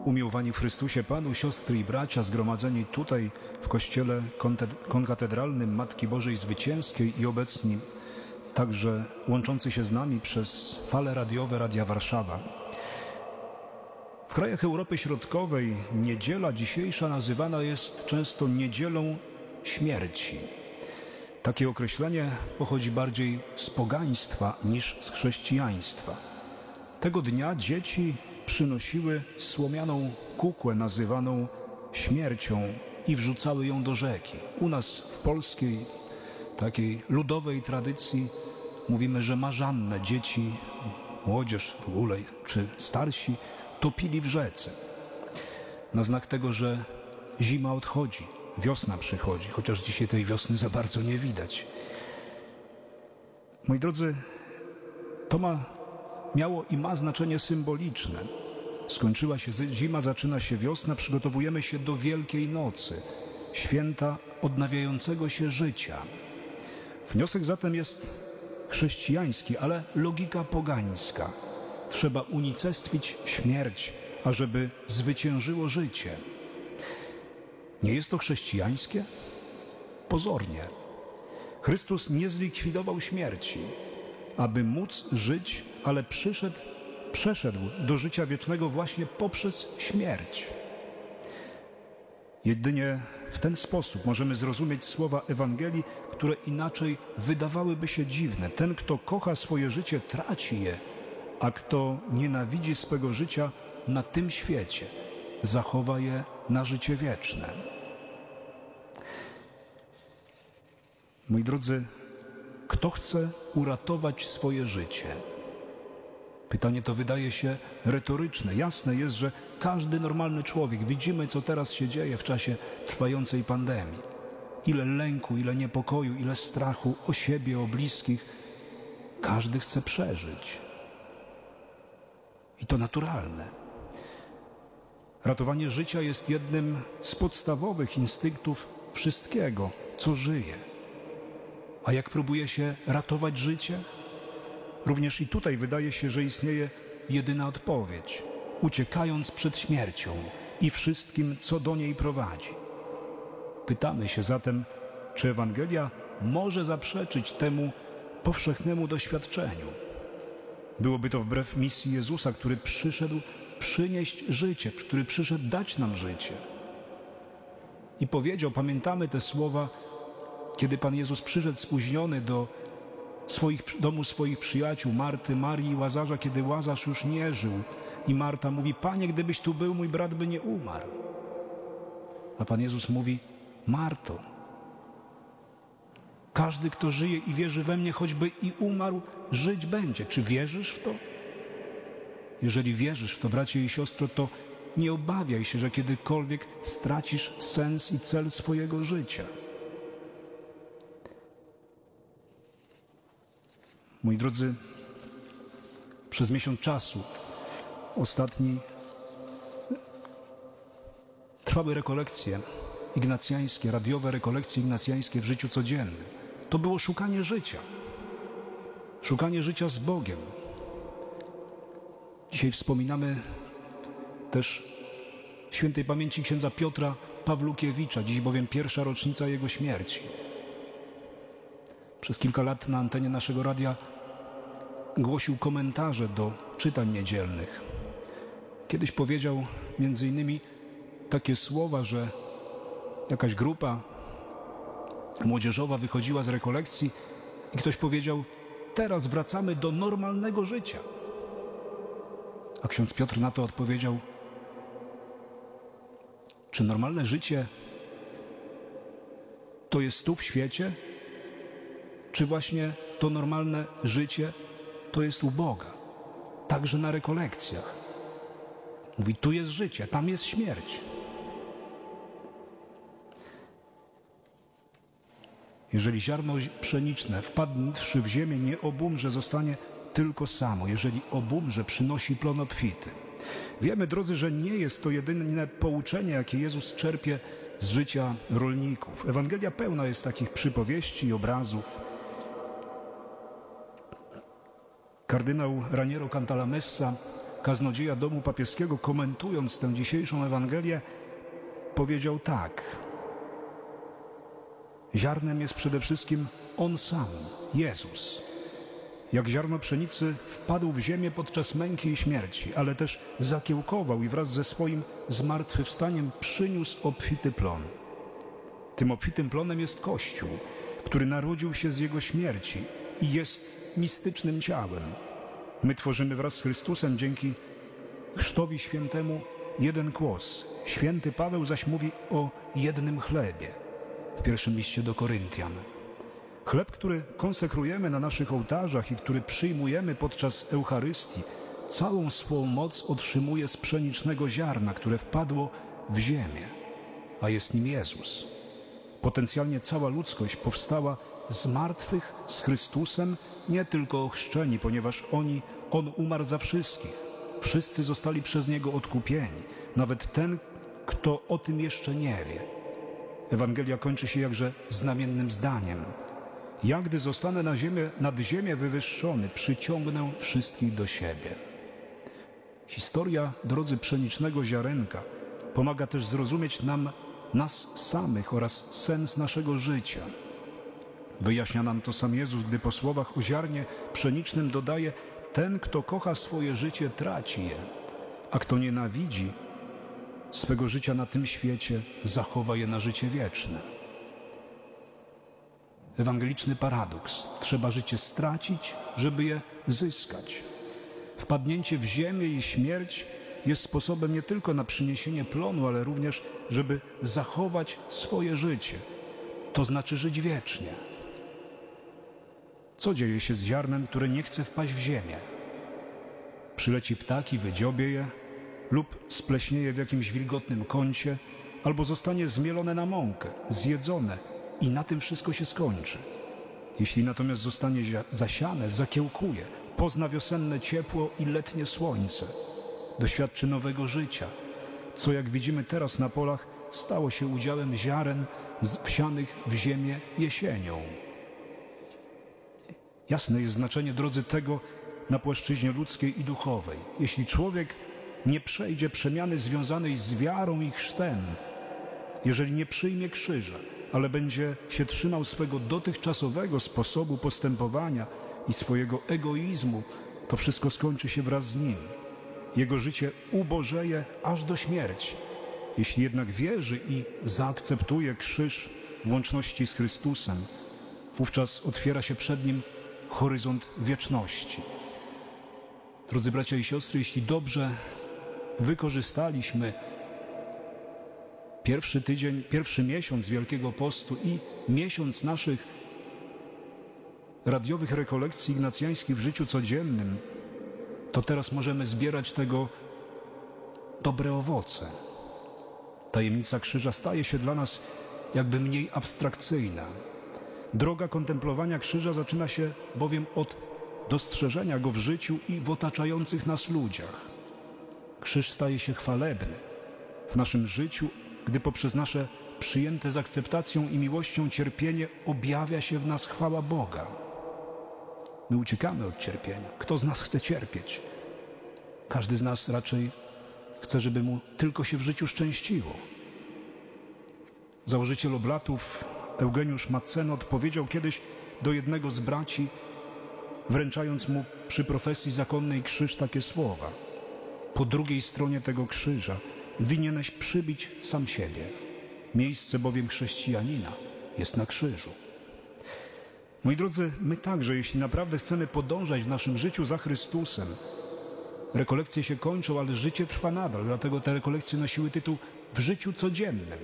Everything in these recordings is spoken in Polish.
Umiłowani w Chrystusie Panu, siostry i bracia zgromadzeni tutaj w Kościele Konkatedralnym Matki Bożej Zwycięskiej i obecni także łączący się z nami przez fale radiowe Radia Warszawa. W krajach Europy Środkowej niedziela dzisiejsza nazywana jest często niedzielą śmierci. Takie określenie pochodzi bardziej z pogaństwa niż z chrześcijaństwa. Tego dnia dzieci przynosiły słomianą kukłę nazywaną śmiercią i wrzucały ją do rzeki. U nas w polskiej, takiej ludowej tradycji mówimy, że marzanne dzieci, młodzież w ogóle, czy starsi, topili w rzece. Na znak tego, że zima odchodzi, wiosna przychodzi, chociaż dzisiaj tej wiosny za bardzo nie widać. Moi drodzy, to miało i ma znaczenie symboliczne. Skończyła się zima, zaczyna się wiosna, przygotowujemy się do Wielkiej Nocy, święta odnawiającego się życia. Wniosek zatem jest chrześcijański, ale logika pogańska. Trzeba unicestwić śmierć, ażeby zwyciężyło życie. Nie jest to chrześcijańskie? Pozornie. Chrystus nie śmierci, aby móc żyć, ale przeszedł do życia wiecznego właśnie poprzez śmierć. Jedynie w ten sposób możemy zrozumieć słowa Ewangelii, które inaczej wydawałyby się dziwne. Ten, kto kocha swoje życie, traci je, a kto nienawidzi swego życia na tym świecie, zachowa je na życie wieczne. Moi drodzy, kto chce uratować swoje życie? Pytanie to wydaje się retoryczne. Jasne jest, że każdy normalny człowiek, widzimy, co teraz się dzieje w czasie trwającej pandemii. Ile lęku, ile niepokoju, ile strachu o siebie, o bliskich. Każdy chce przeżyć. I to naturalne. Ratowanie życia jest jednym z podstawowych instynktów wszystkiego, co żyje. A jak próbuje się ratować życie? Również i tutaj wydaje się, że istnieje jedyna odpowiedź. Uciekając przed śmiercią i wszystkim, co do niej prowadzi. Pytamy się zatem, czy Ewangelia może zaprzeczyć temu powszechnemu doświadczeniu? Byłoby to wbrew misji Jezusa, który przyszedł przynieść życie, który przyszedł dać nam życie. I powiedział, pamiętamy te słowa, kiedy Pan Jezus przyszedł spóźniony do domu swoich przyjaciół, Marty, Marii i Łazarza, kiedy Łazarz już nie żył. I Marta mówi, Panie, gdybyś tu był, mój brat by nie umarł. A Pan Jezus mówi, Marto, każdy, kto żyje i wierzy we mnie, choćby i umarł, żyć będzie. Czy wierzysz w to? Jeżeli wierzysz w to, bracie i siostro, to nie obawiaj się, że kiedykolwiek stracisz sens i cel swojego życia. Moi drodzy, przez miesiąc czasu ostatni trwały rekolekcje ignacjańskie, radiowe rekolekcje ignacjańskie w życiu codziennym. To było szukanie życia z Bogiem. Dzisiaj wspominamy też świętej pamięci księdza Piotra Pawlukiewicza, dziś bowiem pierwsza rocznica jego śmierci. Przez kilka lat na antenie naszego radia głosił komentarze do czytań niedzielnych. Kiedyś powiedział między innymi takie słowa, że jakaś grupa młodzieżowa wychodziła z rekolekcji i ktoś powiedział, teraz wracamy do normalnego życia. A ksiądz Piotr na to odpowiedział, czy normalne życie to jest tu w świecie? Czy właśnie to normalne życie to jest u Boga? Także na rekolekcjach. Mówi, tu jest życie, tam jest śmierć. Jeżeli ziarno pszeniczne wpadłszy w ziemię nie obumrze, zostanie tylko samo. Jeżeli obumrze, przynosi plon obfity. Wiemy, drodzy, że nie jest to jedyne pouczenie, jakie Jezus czerpie z życia rolników. Ewangelia pełna jest takich przypowieści i obrazów. Kardynał Raniero Cantalamessa kaznodzieja domu papieskiego, komentując tę dzisiejszą Ewangelię, powiedział tak: ziarnem jest przede wszystkim On sam, Jezus. Jak ziarno pszenicy wpadł w ziemię podczas męki i śmierci, ale też zakiełkował i wraz ze swoim zmartwychwstaniem przyniósł obfity plon. Tym obfitym plonem jest Kościół, który narodził się z Jego śmierci i jest mistycznym ciałem. My tworzymy wraz z Chrystusem dzięki Chrztowi Świętemu jeden kłos. Święty Paweł zaś mówi o jednym chlebie w pierwszym liście do Koryntian. Chleb, który konsekrujemy na naszych ołtarzach i który przyjmujemy podczas Eucharystii, całą swą moc otrzymuje z pszenicznego ziarna, które wpadło w ziemię, a jest nim Jezus. Potencjalnie cała ludzkość powstała z martwych z Chrystusem, nie tylko ochrzczeni, ponieważ On umarł za wszystkich. Wszyscy zostali przez Niego odkupieni, nawet ten, kto o tym jeszcze nie wie. Ewangelia kończy się jakże znamiennym zdaniem: ja, gdy zostanę nad ziemię wywyższony, przyciągnę wszystkich do siebie. Historia, drodzy, pszenicznego ziarenka pomaga też zrozumieć nas samych oraz sens naszego życia. Wyjaśnia nam to sam Jezus, gdy po słowach o ziarnie pszenicznym dodaje: ten, kto kocha swoje życie, traci je, a kto nienawidzi swego życia na tym świecie, zachowa je na życie wieczne. Ewangeliczny paradoks. Trzeba życie stracić, żeby je zyskać. Wpadnięcie w ziemię i śmierć jest sposobem nie tylko na przyniesienie plonu, ale również, żeby zachować swoje życie. To znaczy żyć wiecznie. Co dzieje się z ziarnem, które nie chce wpaść w ziemię? Przyleci ptak i wydziobie je, lub spleśnieje w jakimś wilgotnym kącie, albo zostanie zmielone na mąkę, zjedzone i na tym wszystko się skończy. Jeśli natomiast zostanie zasiane, zakiełkuje, pozna wiosenne ciepło i letnie słońce, doświadczy nowego życia, co, jak widzimy teraz na polach, stało się udziałem ziaren wsianych w ziemię jesienią. Jasne jest znaczenie, drodzy, tego na płaszczyźnie ludzkiej i duchowej. Jeśli człowiek nie przejdzie przemiany związanej z wiarą i chrztem, jeżeli nie przyjmie krzyża, ale będzie się trzymał swego dotychczasowego sposobu postępowania i swojego egoizmu, to wszystko skończy się wraz z nim. Jego życie ubożeje aż do śmierci. Jeśli jednak wierzy i zaakceptuje krzyż w łączności z Chrystusem, wówczas otwiera się przed nim horyzont wieczności. Drodzy bracia i siostry, jeśli dobrze wykorzystaliśmy pierwszy tydzień, pierwszy miesiąc Wielkiego Postu i miesiąc naszych radiowych rekolekcji ignacjańskich w życiu codziennym, to teraz możemy zbierać tego dobre owoce. Tajemnica krzyża staje się dla nas jakby mniej abstrakcyjna. Droga kontemplowania krzyża zaczyna się bowiem od dostrzeżenia go w życiu i w otaczających nas ludziach. Krzyż staje się chwalebny w naszym życiu, gdy poprzez nasze przyjęte z akceptacją i miłością cierpienie objawia się w nas chwała Boga. My uciekamy od cierpienia. Kto z nas chce cierpieć? Każdy z nas raczej chce, żeby mu tylko się w życiu szczęściło. Założyciel Oblatów Eugeniusz Macenot powiedział kiedyś do jednego z braci, wręczając mu przy profesji zakonnej krzyż, takie słowa: po drugiej stronie tego krzyża winieneś przybić sam siebie. Miejsce bowiem chrześcijanina jest na krzyżu. Moi drodzy, my także, jeśli naprawdę chcemy podążać w naszym życiu za Chrystusem, rekolekcje się kończą, ale życie trwa nadal, dlatego te rekolekcje nosiły tytuł W życiu codziennym.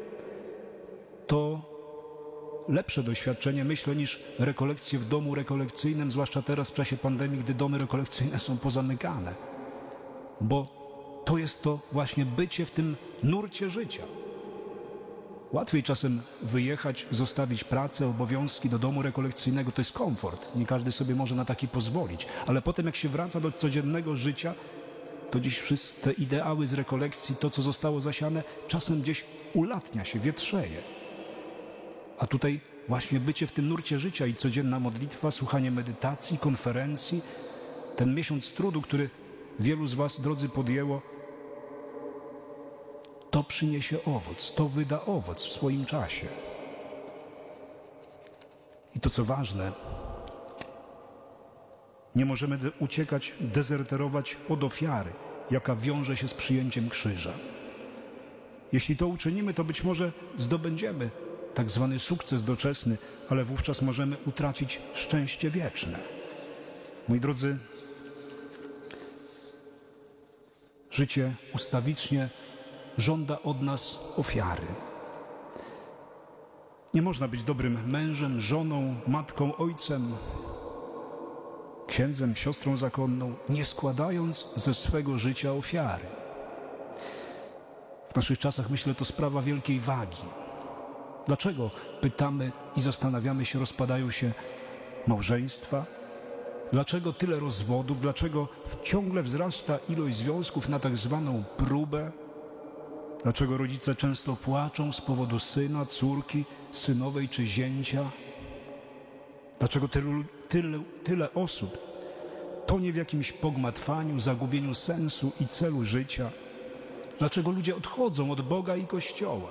To lepsze doświadczenie, myślę, niż rekolekcje w domu rekolekcyjnym, zwłaszcza teraz w czasie pandemii, gdy domy rekolekcyjne są pozamykane. Bo to jest to właśnie bycie w tym nurcie życia. Łatwiej czasem wyjechać, zostawić pracę, obowiązki do domu rekolekcyjnego, to jest komfort. Nie każdy sobie może na taki pozwolić. Ale potem jak się wraca do codziennego życia, to dziś wszystkie te ideały z rekolekcji, to co zostało zasiane, czasem gdzieś ulatnia się, wietrzeje. A tutaj właśnie bycie w tym nurcie życia i codzienna modlitwa, słuchanie medytacji, konferencji, ten miesiąc trudu, który wielu z was, drodzy, podjęło, to przyniesie owoc, to wyda owoc w swoim czasie. I to, co ważne, nie możemy uciekać, dezerterować od ofiary, jaka wiąże się z przyjęciem krzyża. Jeśli to uczynimy, to być może zdobędziemy tak zwany sukces doczesny, ale wówczas możemy utracić szczęście wieczne. Moi drodzy, życie ustawicznie żąda od nas ofiary. Nie można być dobrym mężem, żoną, matką, ojcem, księdzem, siostrą zakonną, nie składając ze swego życia ofiary. W naszych czasach, myślę, to sprawa wielkiej wagi. Dlaczego, pytamy i zastanawiamy się, rozpadają się małżeństwa? Dlaczego tyle rozwodów? Dlaczego ciągle wzrasta ilość związków na tak zwaną próbę? Dlaczego rodzice często płaczą z powodu syna, córki, synowej czy zięcia? Dlaczego tyle osób tonie w jakimś pogmatwaniu, zagubieniu sensu i celu życia? Dlaczego ludzie odchodzą od Boga i Kościoła?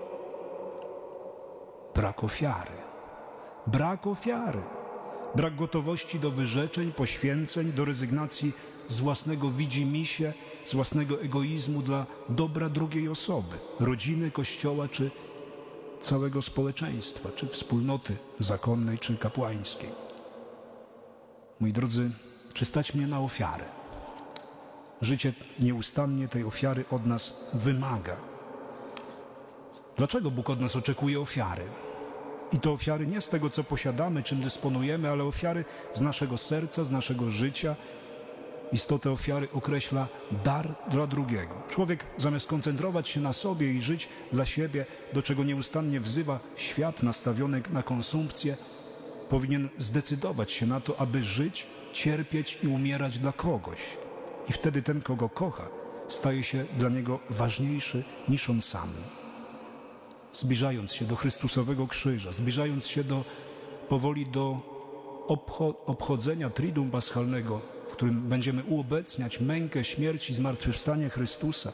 Brak ofiary. Brak ofiary. Brak gotowości do wyrzeczeń, poświęceń, do rezygnacji z własnego widzimisię, z własnego egoizmu dla dobra drugiej osoby, rodziny, Kościoła czy całego społeczeństwa, czy wspólnoty zakonnej, czy kapłańskiej. Moi drodzy, czy stać mnie na ofiarę? Życie nieustannie tej ofiary od nas wymaga. Dlaczego Bóg od nas oczekuje ofiary? I to ofiary nie z tego, co posiadamy, czym dysponujemy, ale ofiary z naszego serca, z naszego życia. Istotę ofiary określa dar dla drugiego. Człowiek, zamiast koncentrować się na sobie i żyć dla siebie, do czego nieustannie wzywa świat nastawiony na konsumpcję, powinien zdecydować się na to, aby żyć, cierpieć i umierać dla kogoś. I wtedy ten, kogo kocha, staje się dla niego ważniejszy niż on sam. Zbliżając się do Chrystusowego krzyża, zbliżając się powoli do obchodzenia Triduum Paschalnego, w którym będziemy uobecniać mękę, śmierć i zmartwychwstanie Chrystusa,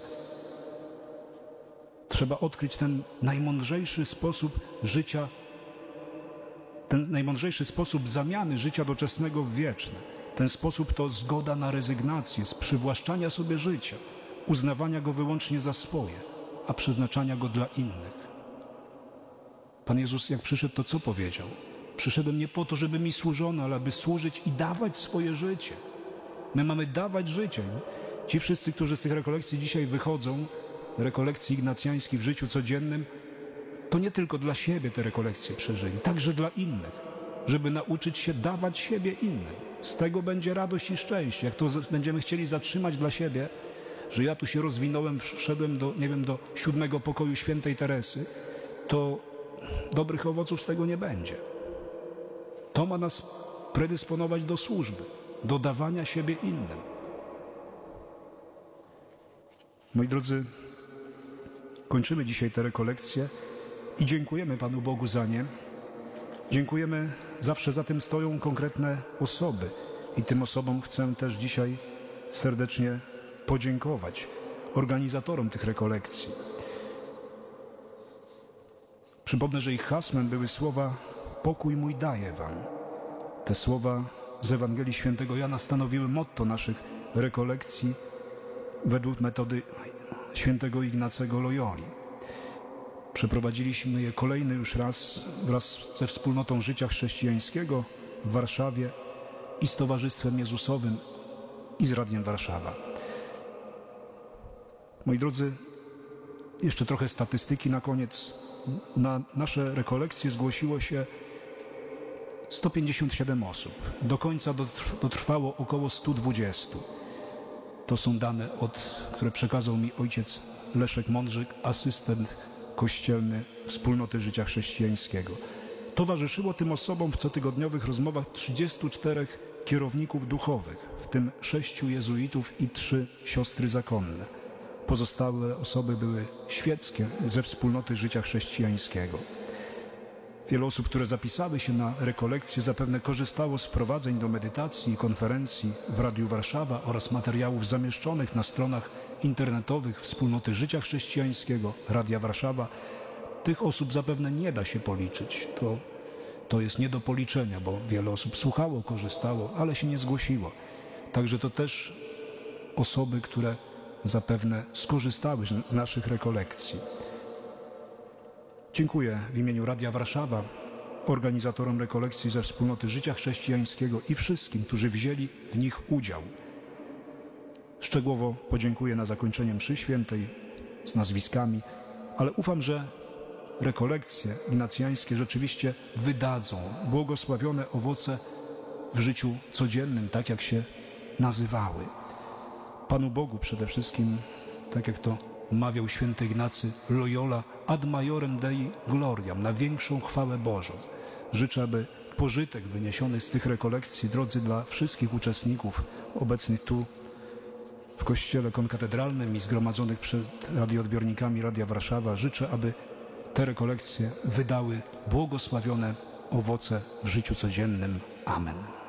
trzeba odkryć ten najmądrzejszy sposób życia, ten najmądrzejszy sposób zamiany życia doczesnego w wieczne. Ten sposób to zgoda na rezygnację z przywłaszczania sobie życia, uznawania go wyłącznie za swoje, a przeznaczania go dla innych. Pan Jezus, jak przyszedł, to co powiedział? Przyszedłem nie po to, żeby mi służono, ale aby służyć i dawać swoje życie. My mamy dawać życie. Ci wszyscy, którzy z tych rekolekcji dzisiaj wychodzą, rekolekcji ignacjańskich w życiu codziennym, to nie tylko dla siebie te rekolekcje przeżyli, także dla innych, żeby nauczyć się dawać siebie innym. Z tego będzie radość i szczęście. Jak to będziemy chcieli zatrzymać dla siebie, że ja tu się rozwinąłem, wszedłem do 7. pokoju świętej Teresy, to dobrych owoców z tego nie będzie. To ma nas predysponować do służby, do dawania siebie innym. Moi drodzy, kończymy dzisiaj te rekolekcje i dziękujemy Panu Bogu za nie. Dziękujemy, zawsze za tym stoją konkretne osoby i tym osobom chcę też dzisiaj serdecznie podziękować, organizatorom tych rekolekcji. Przypomnę, że ich hasłem były słowa „Pokój mój daję wam”. Te słowa z Ewangelii Świętego Jana stanowiły motto naszych rekolekcji według metody świętego Ignacego Loyoli. Przeprowadziliśmy je kolejny już raz wraz ze Wspólnotą Życia Chrześcijańskiego w Warszawie i z Towarzystwem Jezusowym i z Radiem Warszawa. Moi drodzy, jeszcze trochę statystyki na koniec. Na nasze rekolekcje zgłosiło się 157 osób. Do końca dotrwało około 120. To są dane, które przekazał mi ojciec Leszek Mądrzyk, asystent kościelny Wspólnoty Życia Chrześcijańskiego. Towarzyszyło tym osobom w cotygodniowych rozmowach 34 kierowników duchowych, w tym 6 jezuitów i 3 siostry zakonne. Pozostałe osoby były świeckie ze Wspólnoty Życia Chrześcijańskiego. Wiele osób, które zapisały się na rekolekcje, zapewne korzystało z wprowadzeń do medytacji i konferencji w Radiu Warszawa oraz materiałów zamieszczonych na stronach internetowych Wspólnoty Życia Chrześcijańskiego, Radia Warszawa. Tych osób zapewne nie da się policzyć. To jest nie do policzenia, bo wiele osób słuchało, korzystało, ale się nie zgłosiło. Także to też osoby, które zapewne skorzystały z naszych rekolekcji. Dziękuję w imieniu Radia Warszawa, organizatorom rekolekcji ze Wspólnoty Życia Chrześcijańskiego i wszystkim, którzy wzięli w nich udział. Szczegółowo podziękuję na zakończenie mszy świętej z nazwiskami, ale ufam, że rekolekcje ignacjańskie rzeczywiście wydadzą błogosławione owoce w życiu codziennym, tak jak się nazywały. Panu Bogu przede wszystkim, tak jak to mawiał święty Ignacy Loyola, ad majorem Dei gloriam, na większą chwałę Bożą. Życzę, aby pożytek wyniesiony z tych rekolekcji, drodzy, dla wszystkich uczestników obecnych tu w Kościele Konkatedralnym i zgromadzonych przed radioodbiornikami Radia Warszawa, życzę, aby te rekolekcje wydały błogosławione owoce w życiu codziennym. Amen.